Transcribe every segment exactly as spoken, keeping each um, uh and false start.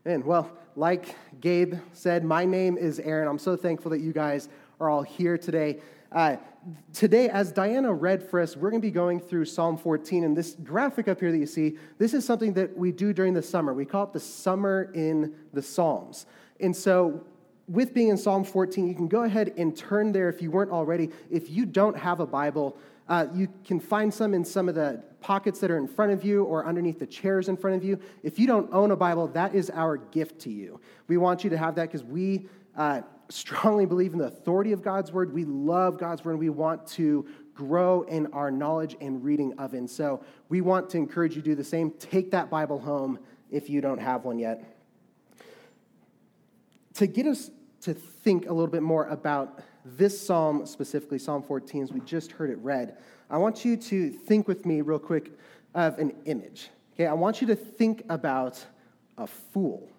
And well, like Gabe said, my name is Aaron. I'm so thankful that you guys are all here today. Uh, today, as Diana read for us, we're going to be going through Psalm fourteen, and this graphic up here that you see, this is something that we do during the summer. We call it the Summer in the Psalms. And so, with being in Psalm fourteen, you can go ahead and turn there if you weren't already. If you don't have a Bible, uh, you can find some in some of the pockets that are in front of you or underneath the chairs in front of you. If you don't own a Bible, that is our gift to you. We want you to have that because we uh, strongly believe in the authority of God's Word. We love God's Word, and we want to grow in our knowledge and reading of it. And so we want to encourage you to do the same. Take that Bible home if you don't have one yet. To get us to think a little bit more about this psalm specifically, Psalm fourteen, as we just heard it read, I want you to think with me real quick of an image. Okay, I want you to think about a fool.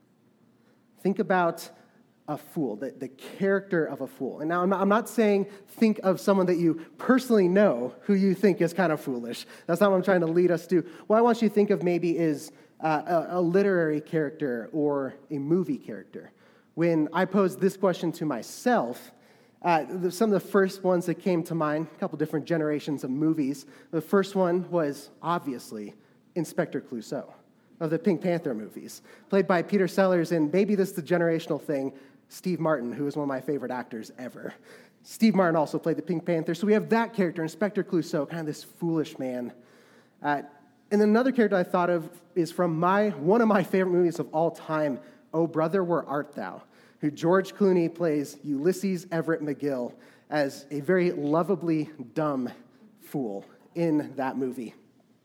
Think about a fool, the, the character of a fool. And now I'm not, I'm not saying think of someone that you personally know who you think is kind of foolish. That's not what I'm trying to lead us to. What I want you to think of maybe is uh, a, a literary character or a movie character. When I posed this question to myself, uh, some of the first ones that came to mind, a couple different generations of movies. The first one was, obviously, Inspector Clouseau of the Pink Panther movies, played by Peter Sellers, and maybe this is the generational thing, Steve Martin, who is one of my favorite actors ever. Steve Martin also played the Pink Panther, so we have that character, Inspector Clouseau, kind of this foolish man. Uh, and then another character I thought of is from my one of my favorite movies of all time, Oh Brother, Where Art Thou?, who George Clooney plays Ulysses Everett McGill as a very lovably dumb fool in that movie.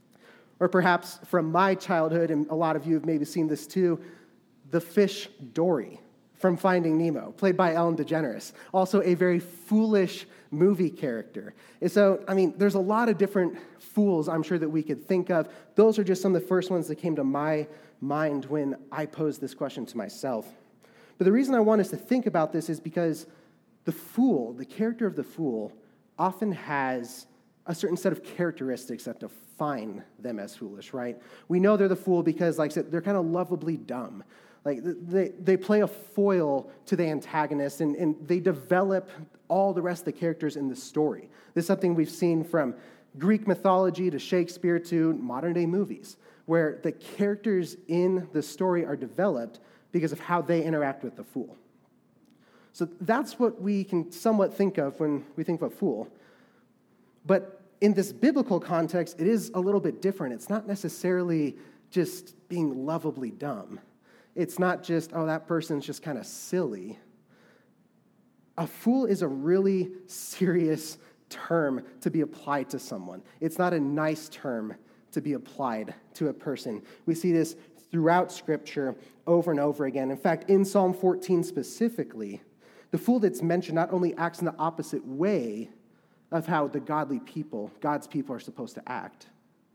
Or perhaps from my childhood, and a lot of you have maybe seen this too, the fish Dory from Finding Nemo, played by Ellen DeGeneres, also a very foolish movie character. And so, I mean, there's a lot of different fools I'm sure that we could think of. Those are just some of the first ones that came to my mind when I posed this question to myself. But the reason I want us to think about this is because the fool, the character of the fool, often has a certain set of characteristics that define them as foolish, right? We know they're the fool because, like I said, they're kind of lovably dumb. Like, they, they play a foil to the antagonist, and, and they develop all the rest of the characters in the story. This is something we've seen from Greek mythology to Shakespeare to modern-day movies, where the characters in the story are developed because of how they interact with the fool. So that's what we can somewhat think of when we think of a fool. But in this biblical context, it is a little bit different. It's not necessarily just being lovably dumb. It's not just, oh, that person's just kind of silly. A fool is a really serious term to be applied to someone. It's not a nice term to be applied to a person. We see this throughout Scripture over and over again. In fact, in Psalm fourteen specifically, the fool that's mentioned not only acts in the opposite way of how the godly people, God's people, are supposed to act.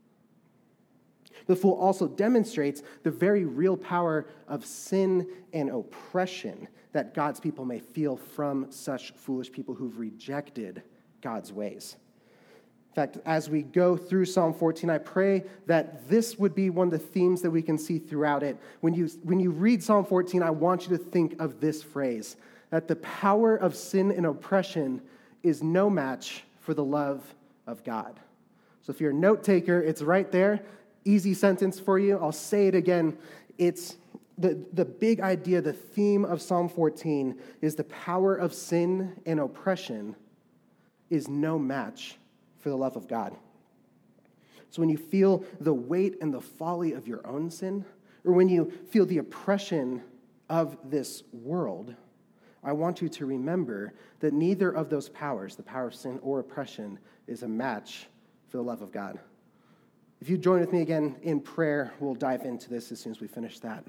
The fool also demonstrates the very real power of sin and oppression that God's people may feel from such foolish people who've rejected God's ways. In fact, as we go through Psalm fourteen, I pray that this would be one of the themes that we can see throughout it. When you, when you read Psalm fourteen, I want you to think of this phrase, that the power of sin and oppression is no match for the love of God. So if you're a note taker, it's right there. Easy sentence for you. I'll say it again. It's the, the big idea, the theme of Psalm fourteen is the power of sin and oppression is no match for the love of God. So when you feel the weight and the folly of your own sin, or when you feel the oppression of this world, I want you to remember that neither of those powers, the power of sin or oppression, is a match for the love of God. If you join with me again in prayer, we'll dive into this as soon as we finish that.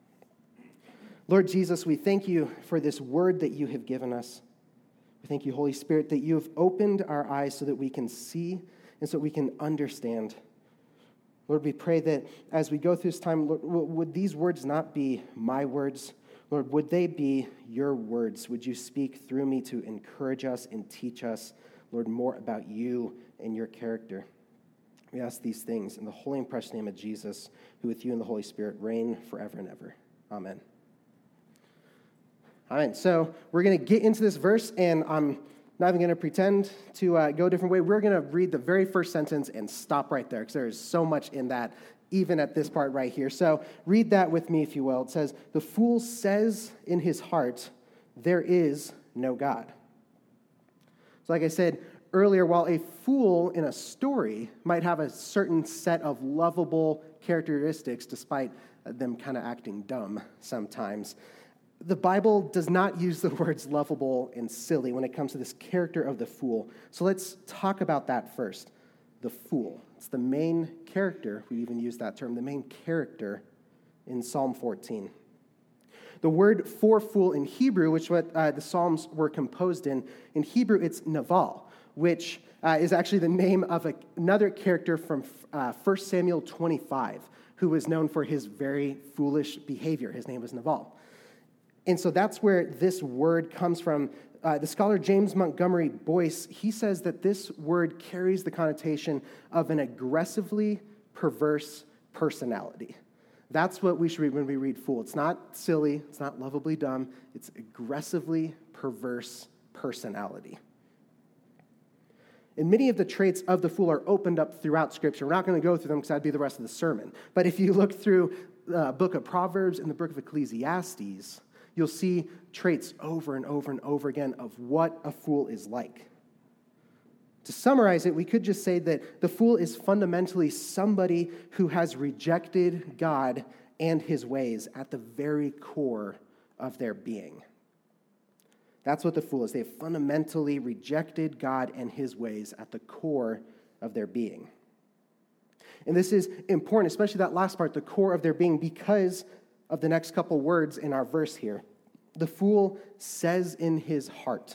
Lord Jesus, we thank you for this word that you have given us. We thank you, Holy Spirit, that you have opened our eyes so that we can see and so we can understand. Lord, we pray that as we go through this time, Lord, would these words not be my words? Lord, would they be your words? Would you speak through me to encourage us and teach us, Lord, more about you and your character? We ask these things in the holy and precious name of Jesus, who with you and the Holy Spirit reign forever and ever. Amen. All right, so we're going to get into this verse, and I'm not even going to pretend to uh, go a different way. We're going to read the very first sentence and stop right there, because there is so much in that, even at this part right here. So read that with me, if you will. It says, "The fool says in his heart, there is no God." So like I said earlier, while a fool in a story might have a certain set of lovable characteristics, despite them kind of acting dumb sometimes, the Bible does not use the words lovable and silly when it comes to this character of the fool. So let's talk about that first. The fool. It's the main character, we even use that term, the main character in Psalm fourteen. The word for fool in Hebrew, which what uh, the Psalms were composed in, in Hebrew it's Naval, which uh, is actually the name of a, another character from uh, First Samuel twenty-five, who was known for his very foolish behavior. His name was Naval. And so that's where this word comes from. Uh, the scholar James Montgomery Boyce, he says that this word carries the connotation of an aggressively perverse personality. That's what we should read when we read fool. It's not silly, it's not lovably dumb, it's aggressively perverse personality. And many of the traits of the fool are opened up throughout Scripture. We're not going to go through them because that'd be the rest of the sermon. But if you look through the book of Proverbs and the book of Ecclesiastes, you'll see traits over and over and over again of what a fool is like. To summarize it, we could just say that the fool is fundamentally somebody who has rejected God and his ways at the very core of their being. That's what the fool is. They have fundamentally rejected God and his ways at the core of their being. And this is important, especially that last part, the core of their being, because of the next couple words in our verse here. The fool says in his heart.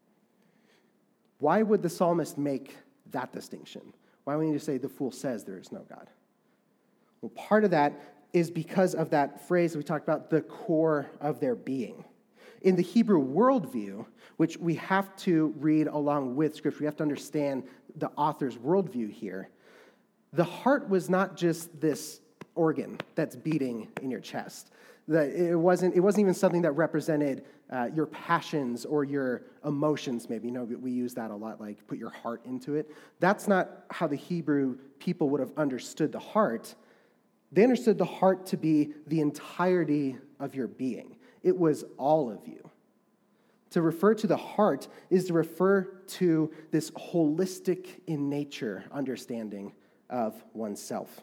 Why would the psalmist make that distinction? Why would he say the fool says there is no God? Well, part of that is because of that phrase we talked about, the core of their being. In the Hebrew worldview, which we have to read along with Scripture, we have to understand the author's worldview here, the heart was not just this organ that's beating in your chest. The, it wasn't it wasn't even something that represented uh, your passions or your emotions, maybe. You know, we use that a lot, like put your heart into it. That's not how the Hebrew people would have understood the heart. They understood the heart to be the entirety of your being. It was all of you. To refer to the heart is to refer to this holistic in nature understanding of oneself.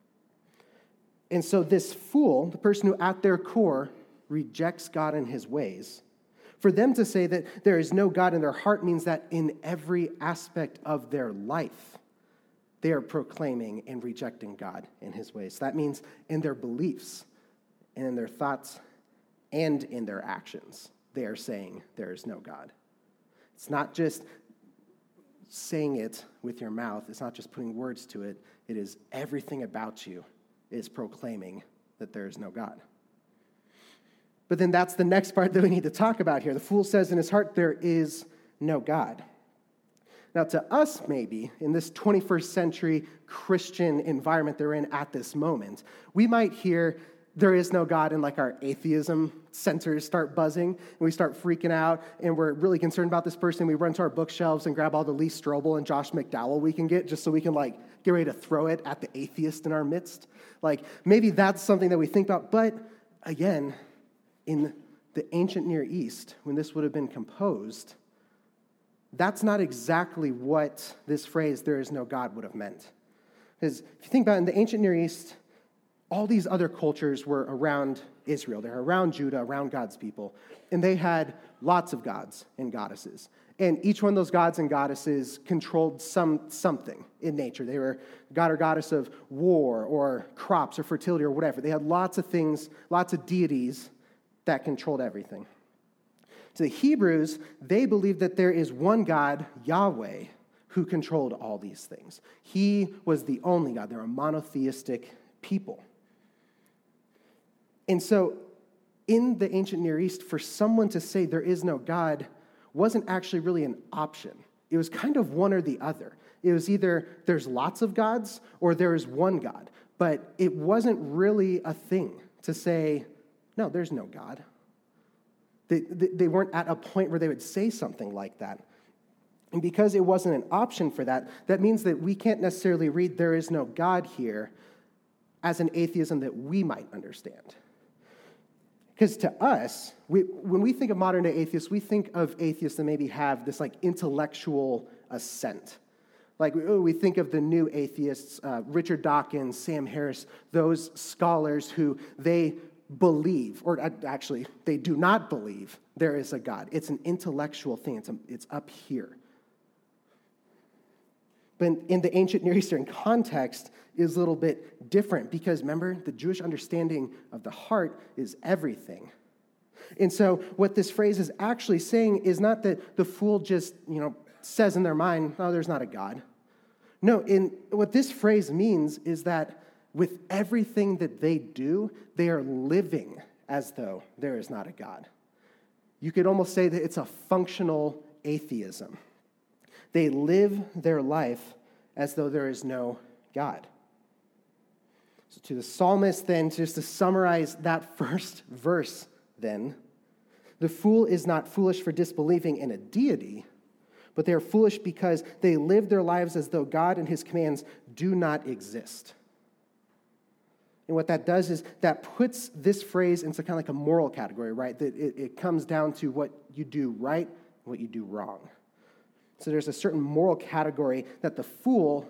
And so this fool, the person who at their core rejects God and his ways, for them to say that there is no God in their heart means that in every aspect of their life, they are proclaiming and rejecting God and his ways. That means in their beliefs and in their thoughts and in their actions, they are saying there is no God. It's not just saying it with your mouth. It's not just putting words to it. It is everything about you is proclaiming that there is no God. But then that's the next part that we need to talk about here. The fool says in his heart, there is no God. Now, to us, maybe, in this twenty-first century Christian environment they're in at this moment, we might hear there is no God, and like our atheism sensors start buzzing, and we start freaking out, and we're really concerned about this person. We run to our bookshelves and grab all the Lee Strobel and Josh McDowell we can get, just so we can like get ready to throw it at the atheist in our midst. Like, maybe that's something that we think about. But again, in the ancient Near East, when this would have been composed, that's not exactly what this phrase, there is no God, would have meant. Because if you think about it, in the ancient Near East, all these other cultures were around Israel. They're around Judah, around God's people. And they had lots of gods and goddesses. And each one of those gods and goddesses controlled some something in nature. They were god or goddess of war or crops or fertility or whatever. They had lots of things, lots of deities that controlled everything. To the Hebrews, they believed that there is one God, Yahweh, who controlled all these things. He was the only God. They're a monotheistic people. And so in the ancient Near East, for someone to say there is no God wasn't actually really an option. It was kind of one or the other. It was either there's lots of gods or there is one God. But it wasn't really a thing to say No, there's no God. They, they, they weren't at a point where they would say something like that. And because it wasn't an option for that, that means that we can't necessarily read there is no God here as an atheism that we might understand. Because to us, we, when we think of modern-day atheists, we think of atheists that maybe have this like intellectual assent. Like we think of the new atheists, uh, Richard Dawkins, Sam Harris, those scholars who they believe, or actually they do not believe there is a God. It's an intellectual thing. It's, a, it's up here. But in the ancient Near Eastern context is a little bit different because, remember, the Jewish understanding of the heart is everything. And so what this phrase is actually saying is not that the fool just, you know, says in their mind, oh, there's not a God. No, in what this phrase means is that with everything that they do, they are living as though there is not a God. You could almost say that it's a functional atheism. They live their life as though there is no God. So to the psalmist then, just to summarize that first verse then, the fool is not foolish for disbelieving in a deity, but they are foolish because they live their lives as though God and his commands do not exist. And what that does is that puts this phrase into kind of like a moral category, right? That it, it comes down to what you do right and what you do wrong. So there's a certain moral category that the fool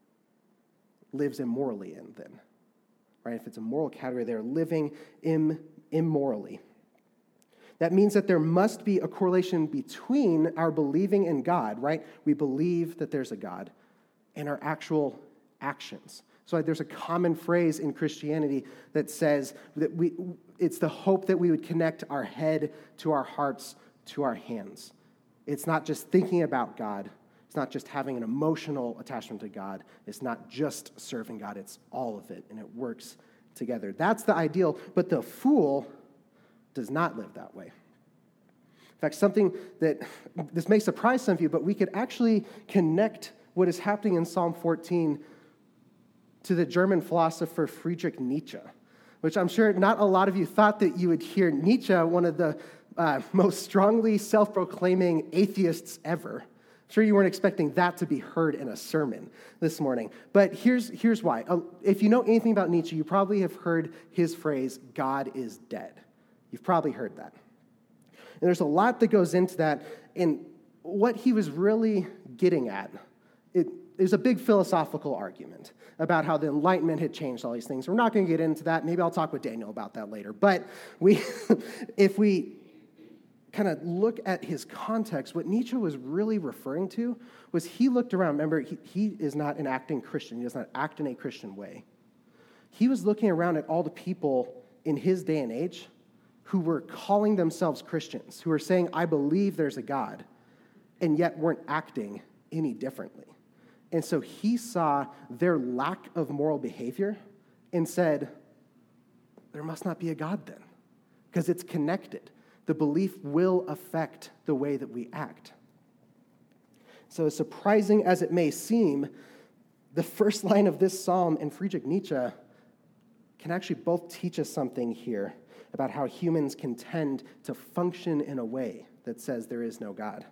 lives immorally in then, right? If it's a moral category, they're living im- immorally. That means that there must be a correlation between our believing in God, right? We believe that there's a God, and our actual actions. So there's a common phrase in Christianity that says that we it's the hope that we would connect our head to our hearts to our hands. It's not just thinking about God. It's not just having an emotional attachment to God. It's not just serving God. It's all of it, and it works together. That's the ideal, but the fool does not live that way. In fact, something that, this may surprise some of you, but we could actually connect what is happening in Psalm fourteen to the German philosopher Friedrich Nietzsche, which I'm sure not a lot of you thought that you would hear Nietzsche, one of the uh, most strongly self-proclaiming atheists ever. I'm sure you weren't expecting that to be heard in a sermon this morning. But here's, here's why. Uh, if you know anything about Nietzsche, you probably have heard his phrase, God is dead. You've probably heard that. And there's a lot that goes into that. And what he was really getting at, it, there's a big philosophical argument about how the Enlightenment had changed all these things. We're not going to get into that. Maybe I'll talk with Daniel about that later. But we, if we kind of look at his context, what Nietzsche was really referring to was he looked around. Remember, he, he is not an acting Christian. He does not act in a Christian way. He was looking around at all the people in his day and age who were calling themselves Christians, who were saying, I believe there's a God, and yet weren't acting any differently. And so he saw their lack of moral behavior and said, there must not be a God then, because it's connected. The belief will affect the way that we act. So as surprising as it may seem, the first line of this psalm and Friedrich Nietzsche can actually both teach us something here about how humans can tend to function in a way that says there is no God.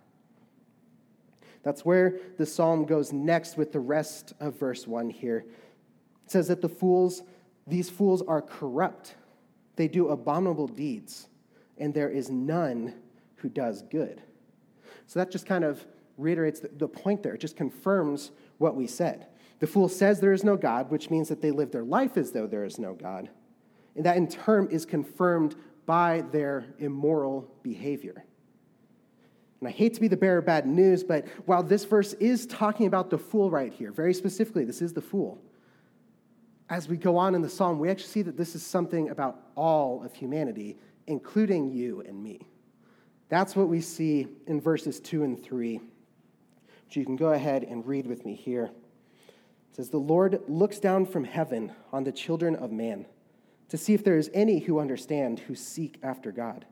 That's where the psalm goes next with the rest of verse one here. It says that the fools, these fools are corrupt. They do abominable deeds, and there is none who does good. So that just kind of reiterates the, the point there. It just confirms what we said. The fool says there is no God, which means that they live their life as though there is no God. And that in turn is confirmed by their immoral behavior. And I hate to be the bearer of bad news, but while this verse is talking about the fool right here, very specifically, this is the fool. As we go on in the psalm, we actually see that this is something about all of humanity, including you and me. That's what we see in verses two and three, which you can go ahead and read with me here. It says, the Lord looks down from heaven on the children of man to see if there is any who understand, who seek after God.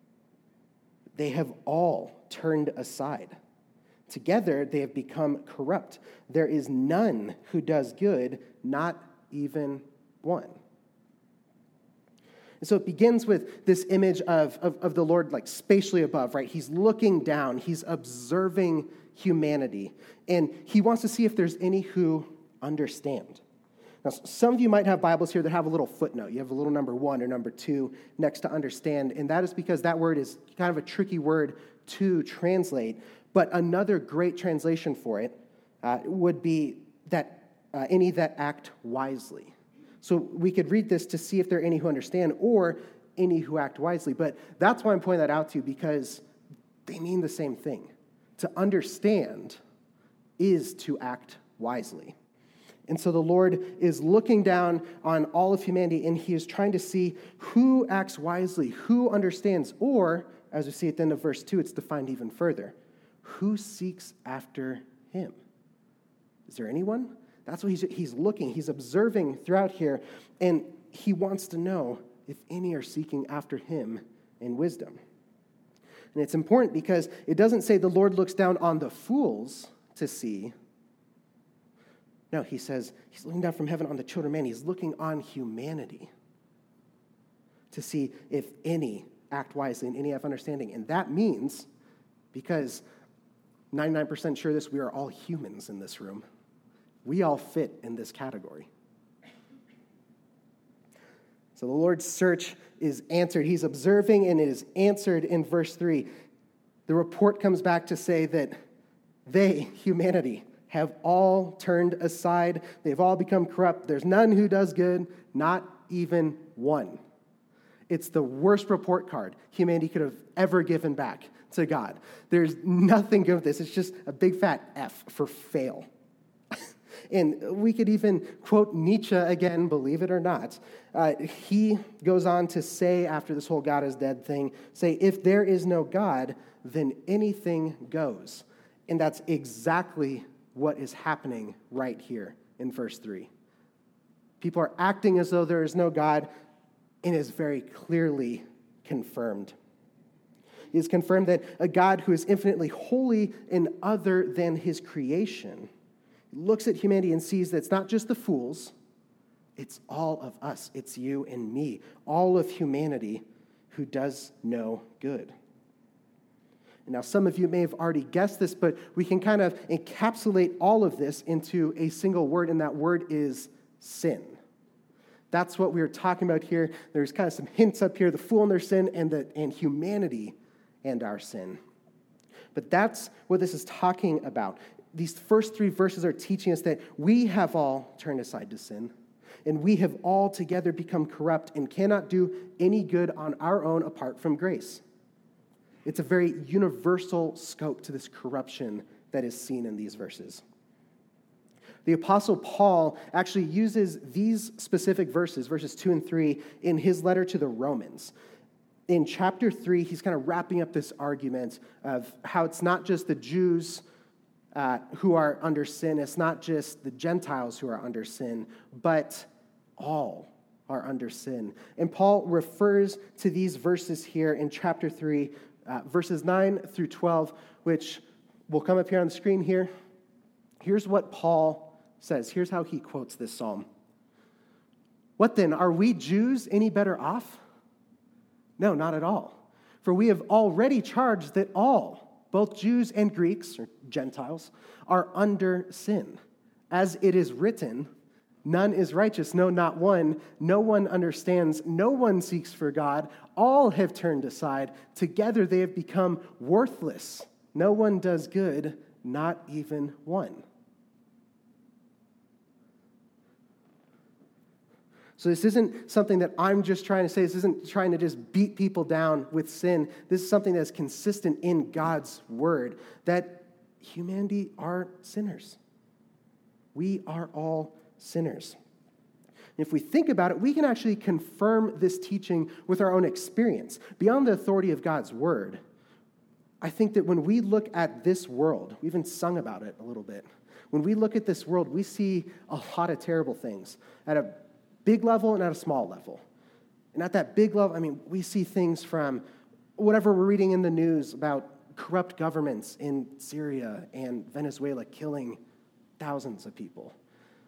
They have all turned aside. Together they have become corrupt. There is none who does good, not even one. And so it begins with this image of, of, of the Lord like spatially above, right? He's looking down. He's observing humanity. And he wants to see if there's any who understand. Now, some of you might have Bibles here that have a little footnote. You have a little number one or number two next to understand, and that is because that word is kind of a tricky word to translate. But another great translation for it uh, would be that uh, any that act wisely. So we could read this to see if there are any who understand or any who act wisely. But that's why I'm pointing that out to you, because they mean the same thing. To understand is to act wisely. And so the Lord is looking down on all of humanity, and he is trying to see who acts wisely, who understands, or, as we see at the end of verse two, it's defined even further, who seeks after him? Is there anyone? That's what he's, he's looking, he's observing throughout here, and he wants to know if any are seeking after him in wisdom. And it's important because it doesn't say the Lord looks down on the fools to see. No, he says he's looking down from heaven on the children of man. He's looking on humanity to see if any act wisely and any have understanding. And that means, because ninety-nine percent sure this, we are all humans in this room. We all fit in this category. So the Lord's search is answered. He's observing, and it is answered in verse three. The report comes back to say that they, humanity, have all turned aside. They've all become corrupt. There's none who does good, not even one. It's the worst report card humanity could have ever given back to God. There's nothing good with this. It's just a big fat F for fail. And we could even quote Nietzsche again, believe it or not. Uh, he goes on to say, after this whole God is dead thing, say, if there is no God, then anything goes. And that's exactly what is happening right here in verse three. People are acting as though there is no God, and it is very clearly confirmed. It is confirmed that a God who is infinitely holy and other than his creation looks at humanity and sees that it's not just the fools, it's all of us. It's you and me, all of humanity who does no good. Now, some of you may have already guessed this, but we can kind of encapsulate all of this into a single word, and that word is sin. That's what we were talking about here. There's kind of some hints up here, the fool and their sin, and, the, and humanity and our sin. But that's what this is talking about. These first three verses are teaching us that we have all turned aside to sin, and we have all together become corrupt and cannot do any good on our own apart from grace. It's a very universal scope to this corruption that is seen in these verses. The Apostle Paul actually uses these specific verses, verses two and three, in his letter to the Romans. In chapter three, he's kind of wrapping up this argument of how it's not just the Jews uh, who are under sin, it's not just the Gentiles who are under sin, but all are under sin. And Paul refers to these verses here in chapter three, Uh, verses nine through twelve, which will come up here on the screen here. Here's what Paul says. Here's how he quotes this psalm. What then? Are we Jews any better off? No, not at all. For we have already charged that all, both Jews and Greeks, or Gentiles, are under sin. As it is written, none is righteous, no, not one. No one understands. No one seeks for God. All have turned aside. Together they have become worthless. No one does good, not even one. So this isn't something that I'm just trying to say. This isn't trying to just beat people down with sin. This is something that's consistent in God's word, that humanity are sinners. We are all sinners. If we think about it, we can actually confirm this teaching with our own experience. Beyond the authority of God's word, I think that when we look at this world, we even sung about it a little bit. When we look at this world, we see a lot of terrible things at a big level and at a small level. And at that big level, I mean, we see things from whatever we're reading in the news about corrupt governments in Syria and Venezuela killing thousands of people.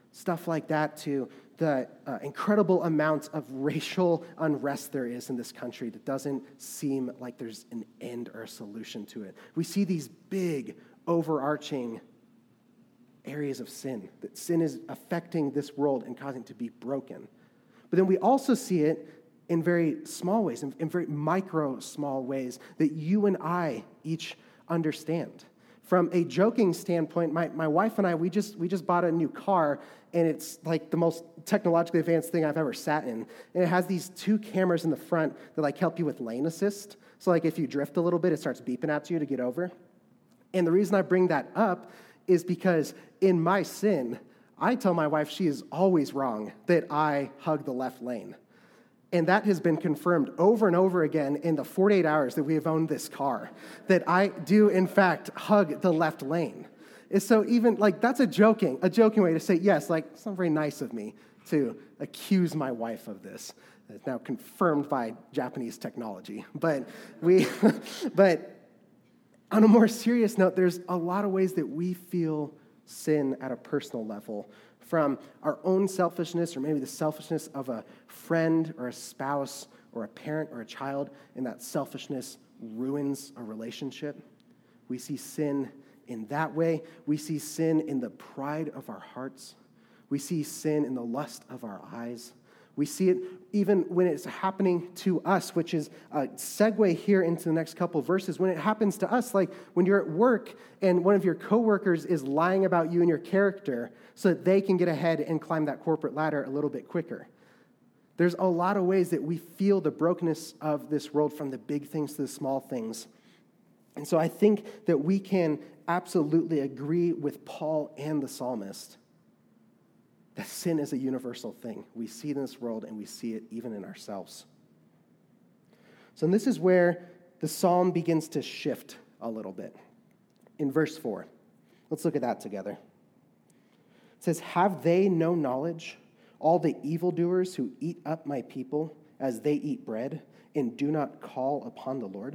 Stuff like that to the uh, incredible amount of racial unrest there is in this country that doesn't seem like there's an end or a solution to it. We see these big, overarching areas of sin, that sin is affecting this world and causing it to be broken. But then we also see it in very small ways, in, in very micro, small ways that you and I each understand. From a joking standpoint, my, my wife and I, we just we just bought a new car, and it's like the most technologically advanced thing I've ever sat in. And it has these two cameras in the front that like help you with lane assist. So like if you drift a little bit, it starts beeping at you to get over. And the reason I bring that up is because in my sin, I tell my wife she is always wrong that I hug the left lane. And that has been confirmed over and over again in the forty-eight hours that we have owned this car, that I do, in fact, hug the left lane. And so even, like, that's a joking, a joking way to say, yes, like, it's not very nice of me to accuse my wife of this. It's now confirmed by Japanese technology. But we, but on a more serious note, there's a lot of ways that we feel sin at a personal level, from our own selfishness or maybe the selfishness of a friend or a spouse or a parent or a child, and that selfishness ruins a relationship. We see sin in that way. We see sin in the pride of our hearts. We see sin in the lust of our eyes. We see it even when it's happening to us, which is a segue here into the next couple verses. When it happens to us, like when you're at work and one of your coworkers is lying about you and your character so that they can get ahead and climb that corporate ladder a little bit quicker. There's a lot of ways that we feel the brokenness of this world, from the big things to the small things. And so I think that we can absolutely agree with Paul and the psalmist that sin is a universal thing. We see it in this world, and we see it even in ourselves. So this is where the psalm begins to shift a little bit. In verse four, let's look at that together. It says, "Have they no knowledge, all the evildoers who eat up my people as they eat bread and do not call upon the Lord?"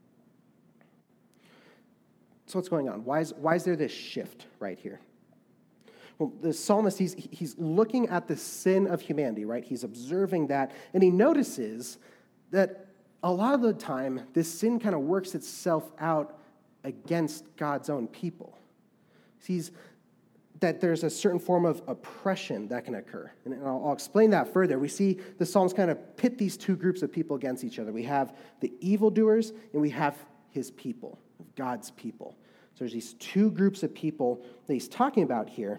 So what's going on? Why is, why is there this shift right here? Well, the psalmist, he's, he's looking at the sin of humanity, right? He's observing that, and he notices that a lot of the time, this sin kind of works itself out against God's own people. He sees that there's a certain form of oppression that can occur, and I'll, I'll explain that further. We see the Psalms kind of pit these two groups of people against each other. We have the evildoers, and we have his people, God's people. So there's these two groups of people that he's talking about here.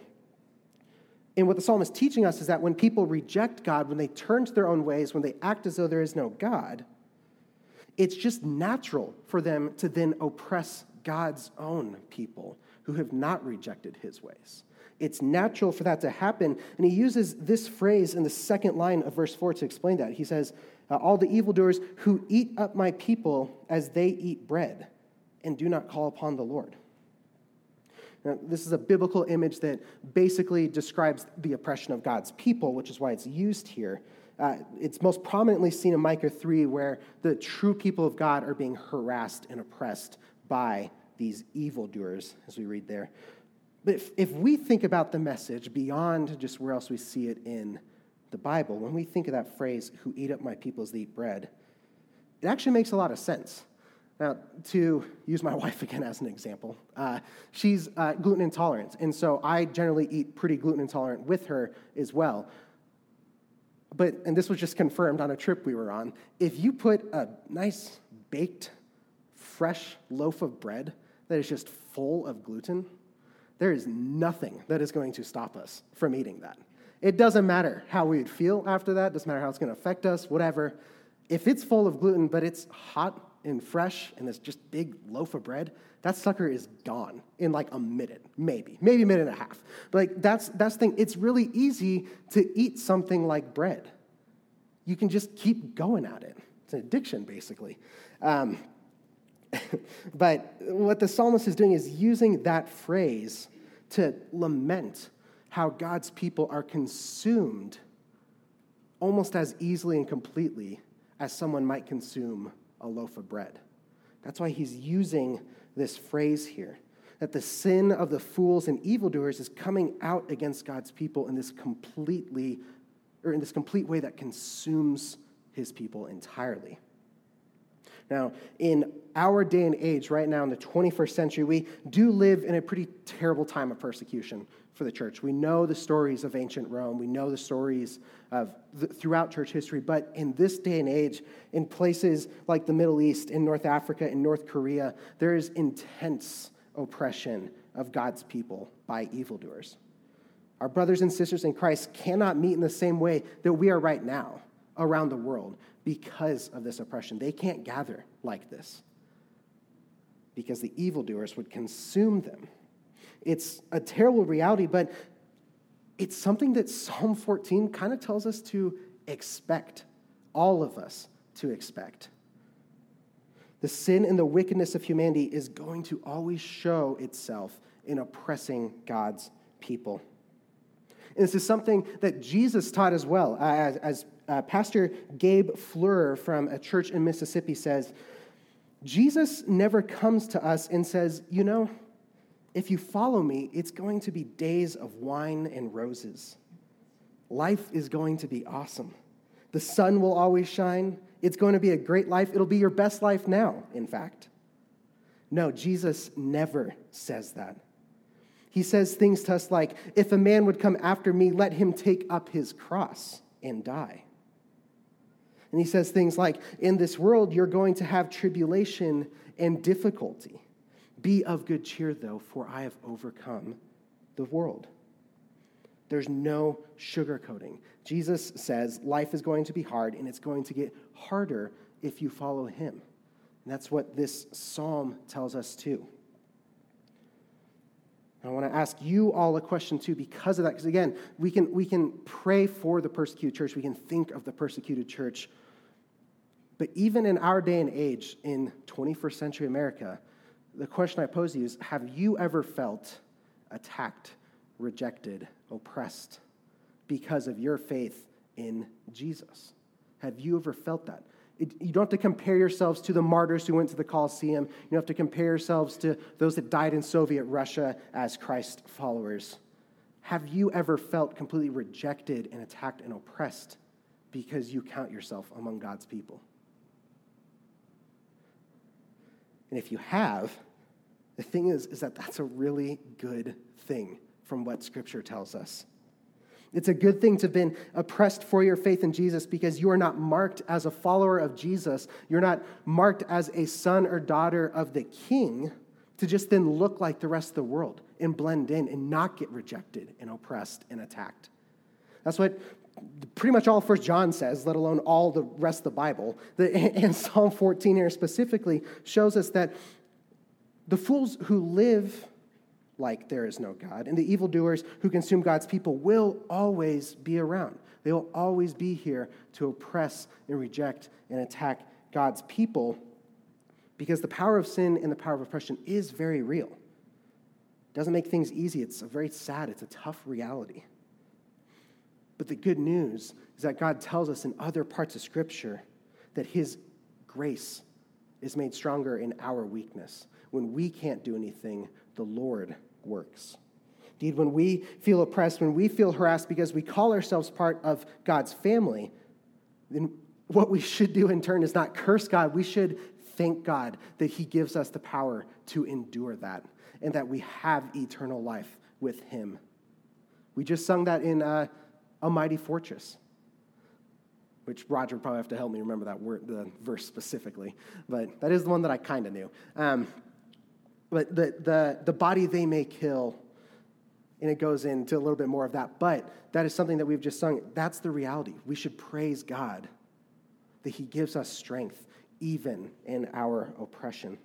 And what the psalm is teaching us is that when people reject God, when they turn to their own ways, when they act as though there is no God, it's just natural for them to then oppress God's own people who have not rejected his ways. It's natural for that to happen. And he uses this phrase in the second line of verse four to explain that. He says, "All the evildoers who eat up my people as they eat bread and do not call upon the Lord." Now, this is a biblical image that basically describes the oppression of God's people, which is why it's used here. Uh, it's most prominently seen in Micah three, where the true people of God are being harassed and oppressed by these evildoers, as we read there. But if, if we think about the message beyond just where else we see it in the Bible, when we think of that phrase, "who eat up my people as they eat bread," it actually makes a lot of sense. Now, to use my wife again as an example, uh, she's uh, gluten intolerant, and so I generally eat pretty gluten intolerant with her as well. But, and this was just confirmed on a trip we were on, if you put a nice baked, fresh loaf of bread that is just full of gluten, there is nothing that is going to stop us from eating that. It doesn't matter how we would feel after that, doesn't matter how it's going to affect us, whatever. If it's full of gluten, but it's hot and fresh, and this just big loaf of bread, that sucker is gone in like a minute, maybe, maybe a minute and a half. But like that's that's the thing. It's really easy to eat something like bread. You can just keep going at it. It's an addiction, basically. Um, but what the psalmist is doing is using that phrase to lament how God's people are consumed almost as easily and completely as someone might consume a loaf of bread. That's why he's using this phrase here. that the sin of the fools and evildoers is coming out against God's people in this completely, or in this complete way that consumes his people entirely. Now, in our day and age, right now in the twenty-first century, we do live in a pretty terrible time of persecution for the church. We know the stories of ancient Rome. We know the stories of the, throughout church history. But in this day and age, in places like the Middle East, in North Africa, in North Korea, there is intense oppression of God's people by evildoers. Our brothers and sisters in Christ cannot meet in the same way that we are right now around the world because of this oppression. They can't gather like this because the evildoers would consume them. It's a terrible reality, but it's something that Psalm fourteen kind of tells us to expect, all of us to expect. The sin and the wickedness of humanity is going to always show itself in oppressing God's people. And this is something that Jesus taught as well. Uh, as as uh, Pastor Gabe Fleur from a church in Mississippi says, Jesus never comes to us and says, you know, if you follow me, it's going to be days of wine and roses. Life is going to be awesome. The sun will always shine. It's going to be a great life. It'll be your best life now, in fact. No, Jesus never says that. He says things to us like, if a man would come after me, let him take up his cross and die. And he says things like, in this world, you're going to have tribulation and difficulty. Be of good cheer, though, for I have overcome the world. There's no sugarcoating. Jesus says life is going to be hard, and it's going to get harder if you follow him. And that's what this psalm tells us, too. I want to ask you all a question, too, because of that. Because, again, we can, we can pray for the persecuted church. We can think of the persecuted church. But even in our day and age, in twenty-first century America, the question I pose to you is, have you ever felt attacked, rejected, oppressed because of your faith in Jesus? Have you ever felt that? It, you don't have to compare yourselves to the martyrs who went to the Colosseum. You don't have to compare yourselves to those that died in Soviet Russia as Christ followers. Have you ever felt completely rejected and attacked and oppressed because you count yourself among God's people? And if you have, the thing is, is that that's a really good thing from what Scripture tells us. It's a good thing to have been oppressed for your faith in Jesus because you are not marked as a follower of Jesus. You're not marked as a son or daughter of the King to just then look like the rest of the world and blend in and not get rejected and oppressed and attacked. That's what pretty much all First John says, let alone all the rest of the Bible. And Psalm fourteen here specifically shows us that the fools who live like there is no God and the evildoers who consume God's people will always be around. They will always be here to oppress and reject and attack God's people because the power of sin and the power of oppression is very real. It doesn't make things easy. It's a very sad, it's a tough reality. But the good news is that God tells us in other parts of Scripture that his grace is made stronger in our weakness. When we can't do anything, the Lord works. Indeed, when we feel oppressed, when we feel harassed because we call ourselves part of God's family, then what we should do in turn is not curse God. We should thank God that he gives us the power to endure that and that we have eternal life with him. We just sung that in uh, A Mighty Fortress, which Roger would probably have to help me remember that word, the verse specifically, but that is the one that I kind of knew. Um, but the, the, the body they may kill, and it goes into a little bit more of that, but that is something that we've just sung. That's the reality. We should praise God that he gives us strength even in our oppression.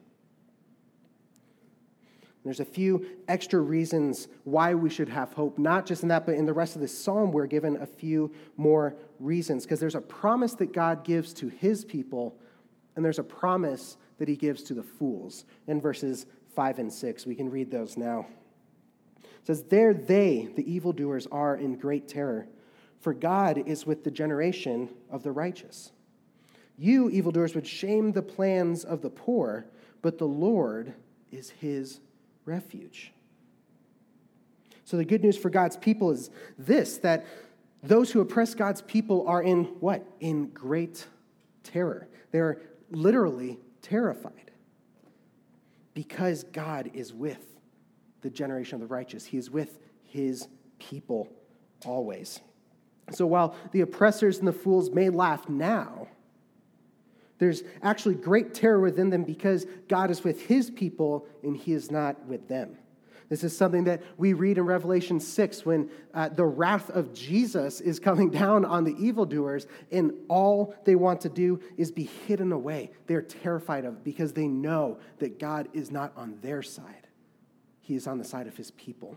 There's a few extra reasons why we should have hope, not just in that, but in the rest of this psalm, we're given a few more reasons, because there's a promise that God gives to his people, and there's a promise that he gives to the fools. In verses five and six, we can read those now. It says, "There they, the evildoers, are in great terror, for God is with the generation of the righteous. You, evildoers, would shame the plans of the poor, but the Lord is his refuge. So the good news for God's people is this, that those who oppress God's people are in what? In great terror. They're literally terrified because God is with the generation of the righteous. He is with his people always. So while the oppressors and the fools may laugh now, there's actually great terror within them because God is with his people and he is not with them. This is something that we read in Revelation six when uh, the wrath of Jesus is coming down on the evildoers, and all they want to do is be hidden away. They're terrified of it because they know that God is not on their side. He is on the side of his people.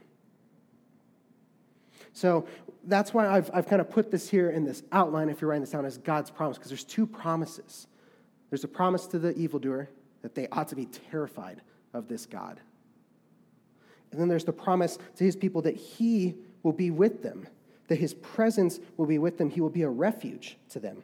So that's why I've, I've kind of put this here in this outline, if you're writing this down, as God's promise, because there's two promises. There's a promise to the evildoer that they ought to be terrified of this God. And then there's the promise to his people that he will be with them, that his presence will be with them. He will be a refuge to them.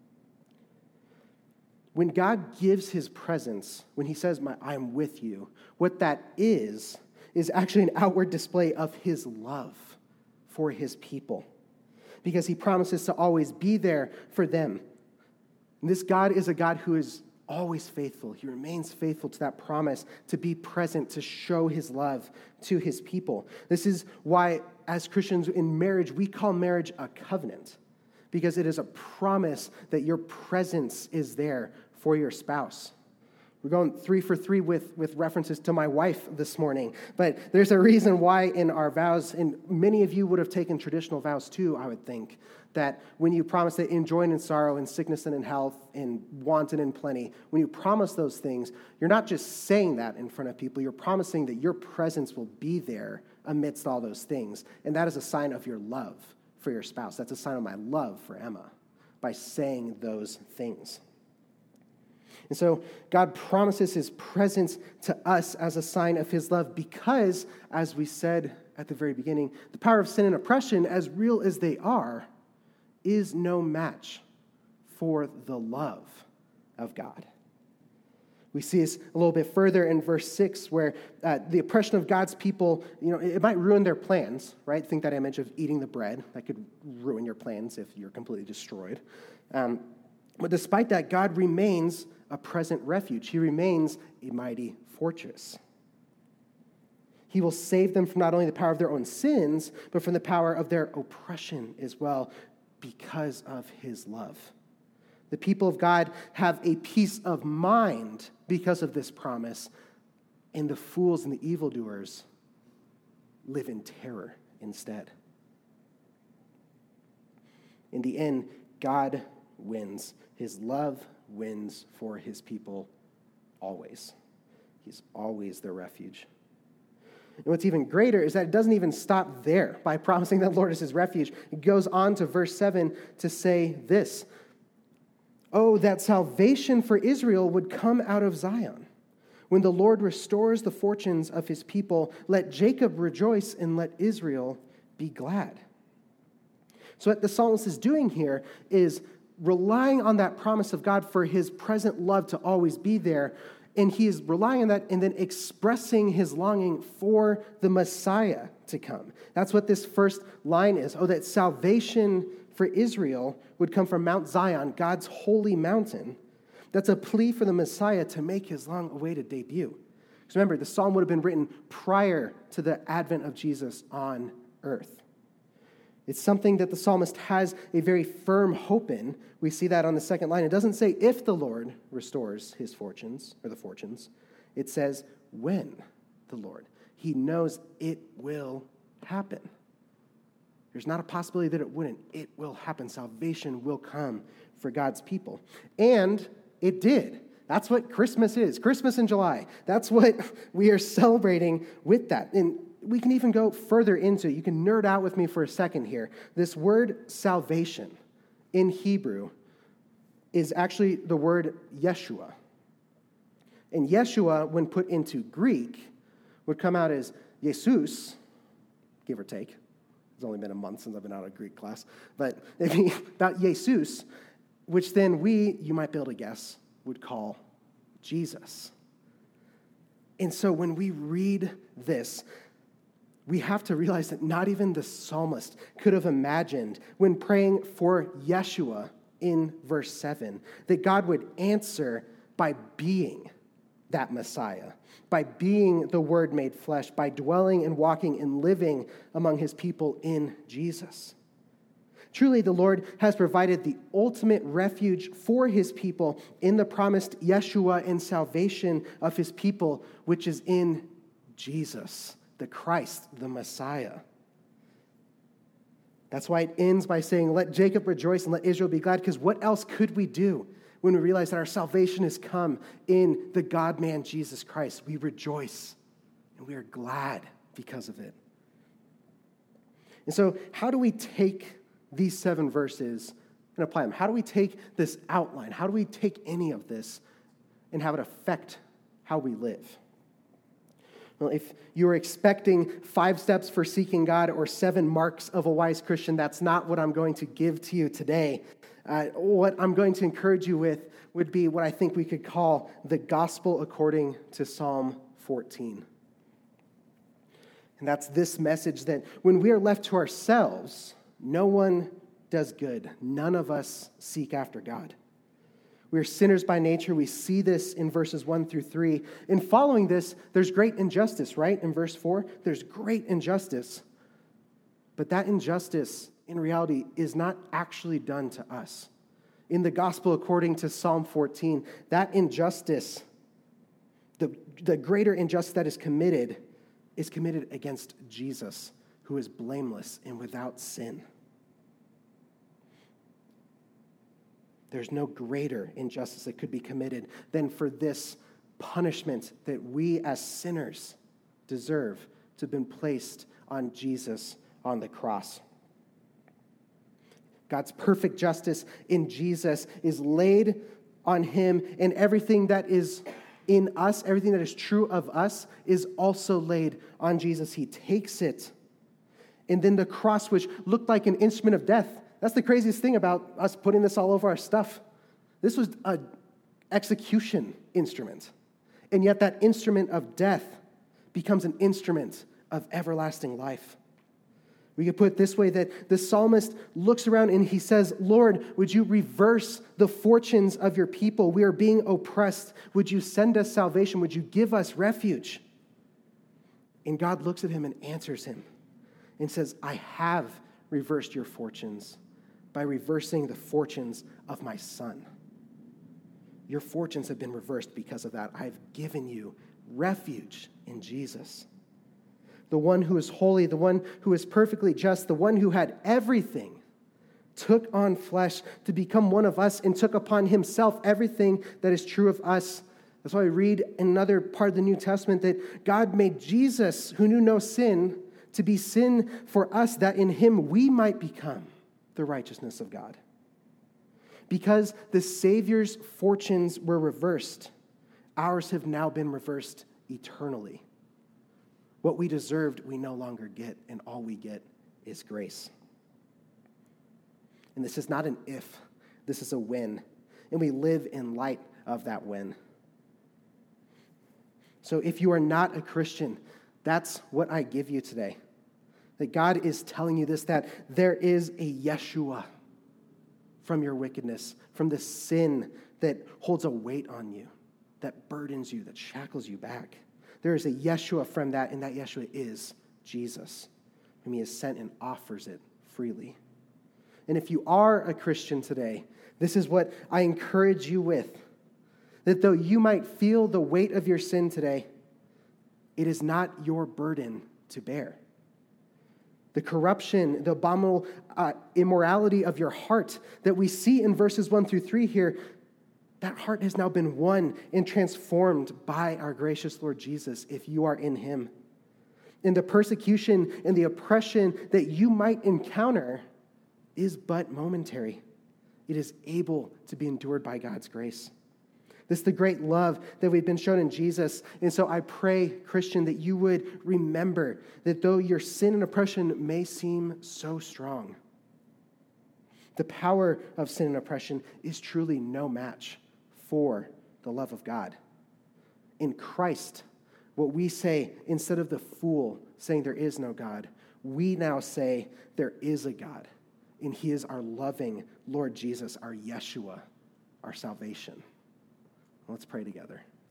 When God gives his presence, when he says, I am with you, what that is, is actually an outward display of his love for his people, because he promises to always be there for them. And this God is a God who is always faithful. He remains faithful to that promise to be present, to show his love to his people. This is why, as Christians in marriage, we call marriage a covenant, because it is a promise that your presence is there for your spouse. We're going three for three with, with references to my wife this morning, but there's a reason why in our vows, and many of you would have taken traditional vows too, I would think, that when you promise that in joy and in sorrow, in sickness and in health, in want and in plenty, when you promise those things, you're not just saying that in front of people, you're promising that your presence will be there amidst all those things, and that is a sign of your love for your spouse. That's a sign of my love for Emma, by saying those things. And so God promises his presence to us as a sign of his love because, as we said at the very beginning, the power of sin and oppression, as real as they are, is no match for the love of God. We see this a little bit further in verse six, where uh, the oppression of God's people, you know, it might ruin their plans, right? Think that image of eating the bread. That could ruin your plans if you're completely destroyed. Um, but despite that, God remains a present refuge. He remains a mighty fortress. He will save them from not only the power of their own sins, but from the power of their oppression as well, because of his love. The people of God have a peace of mind because of this promise, and the fools and the evildoers live in terror instead. In the end, God wins. His love wins for his people always. He's always their refuge. And what's even greater is that it doesn't even stop there by promising that the Lord is his refuge. It goes on to verse seven to say this: "Oh, that salvation for Israel would come out of Zion. When the Lord restores the fortunes of his people, let Jacob rejoice and let Israel be glad." So what the psalmist is doing here is relying on that promise of God for his present love to always be there, and he is relying on that and then expressing his longing for the Messiah to come. That's what this first line is. Oh, that salvation for Israel would come from Mount Zion, God's holy mountain. That's a plea for the Messiah to make his long-awaited debut. Because remember, the psalm would have been written prior to the advent of Jesus on earth. It's something that the psalmist has a very firm hope in. We see that on the second line. It doesn't say if the Lord restores his fortunes, or the fortunes. It says when the Lord. He knows it will happen. There's not a possibility that it wouldn't. It will happen. Salvation will come for God's people. And it did. That's what Christmas is. Christmas in July. That's what we are celebrating with that. And we can even go further into it. You can nerd out with me for a second here. This word salvation in Hebrew is actually the word Yeshua. And Yeshua, when put into Greek, would come out as Jesus, give or take. It's only been a month since I've been out of Greek class. But it'd be about Jesus, which then we, you might be able to guess, would call Jesus. And so when we read this, we have to realize that not even the psalmist could have imagined when praying for Yeshua in verse seven, that God would answer by being that Messiah, by being the Word made flesh, by dwelling and walking and living among his people in Jesus. Truly, the Lord has provided the ultimate refuge for his people in the promised Yeshua and salvation of his people, which is in Jesus, the Christ, the Messiah. That's why it ends by saying, let Jacob rejoice and let Israel be glad, because what else could we do when we realize that our salvation has come in the God-man Jesus Christ? We rejoice and we are glad because of it. And so how do we take these seven verses and apply them? How do we take this outline? How do we take any of this and have it affect how we live? Well, if you were expecting five steps for seeking God or seven marks of a wise Christian, that's not what I'm going to give to you today. Uh, what I'm going to encourage you with would be what I think we could call the gospel according to Psalm fourteen. And that's this message that when we are left to ourselves, no one does good. None of us seek after God. We are sinners by nature. We see this in verses one through three. In following this, there's great injustice, right? In verse four, there's great injustice. But that injustice, in reality, is not actually done to us. In the gospel according to Psalm fourteen, that injustice, the, the greater injustice that is committed, is committed against Jesus, who is blameless and without sin. There's no greater injustice that could be committed than for this punishment that we as sinners deserve to have been placed on Jesus on the cross. God's perfect justice in Jesus is laid on him, and everything that is in us, everything that is true of us, is also laid on Jesus. He takes it. And then the cross, which looked like an instrument of death, that's the craziest thing about us putting this all over our stuff. This was an execution instrument. And yet that instrument of death becomes an instrument of everlasting life. We could put it this way, that the psalmist looks around and he says, Lord, would you reverse the fortunes of your people? We are being oppressed. Would you send us salvation? Would you give us refuge? And God looks at him and answers him and says, I have reversed your fortunes by reversing the fortunes of my son. Your fortunes have been reversed because of that. I've given you refuge in Jesus. The one who is holy, the one who is perfectly just, the one who had everything, took on flesh to become one of us and took upon himself everything that is true of us. That's why we read in another part of the New Testament that God made Jesus, who knew no sin, to be sin for us, that in him we might become the righteousness of God. Because the Savior's fortunes were reversed, ours have now been reversed eternally. What we deserved, we no longer get, and all we get is grace. And this is not an if, this is a when. And we live in light of that when. So if you are not a Christian, that's what I give you today. That God is telling you this, that there is a Yeshua from your wickedness, from the sin that holds a weight on you, that burdens you, that shackles you back. There is a Yeshua from that, and that Yeshua is Jesus, whom he has sent and offers it freely. And if you are a Christian today, this is what I encourage you with, that though you might feel the weight of your sin today, it is not your burden to bear. The corruption, the abominable uh, immorality of your heart that we see in verses one through three here, that heart has now been won and transformed by our gracious Lord Jesus if you are in him. And the persecution and the oppression that you might encounter is but momentary. It is able to be endured by God's grace. This is the great love that we've been shown in Jesus. And so I pray, Christian, that you would remember that though your sin and oppression may seem so strong, the power of sin and oppression is truly no match for the love of God. In Christ, What we say, instead of the fool saying there is no God, we now say there is a God, and he is our loving Lord Jesus, our Yeshua, our salvation. Let's pray together.